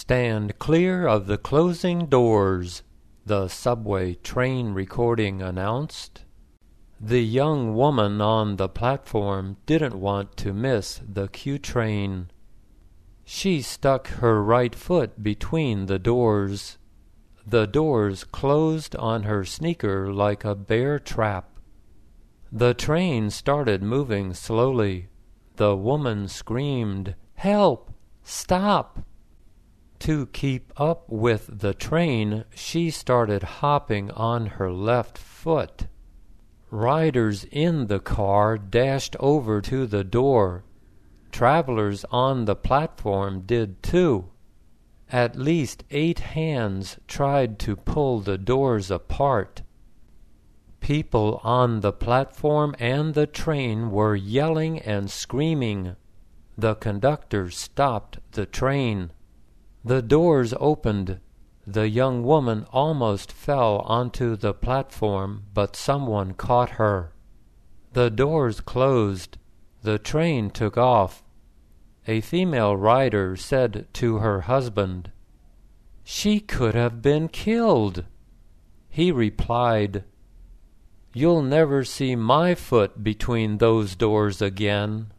Stand clear of the closing doors, the subway train recording announced. The young woman on the platform didn't want to miss the Q train. She stuck her right foot between the doors. The doors closed on her sneaker like a bear trap. The train started moving slowly. The woman screamed, "Help! Stop!" To keep up with the train, she started hopping on her left foot. Riders in the car dashed over to the door. Travelers on the platform did too. At least 8 hands tried to pull the doors apart. People on the platform and the train were yelling and screaming. The conductor stopped the train. The doors opened. The young woman almost fell onto the platform, but someone caught her. The doors closed. The train took off. A female rider said to her husband, "She could have been killed." He replied, "You'll never see my foot between those doors again."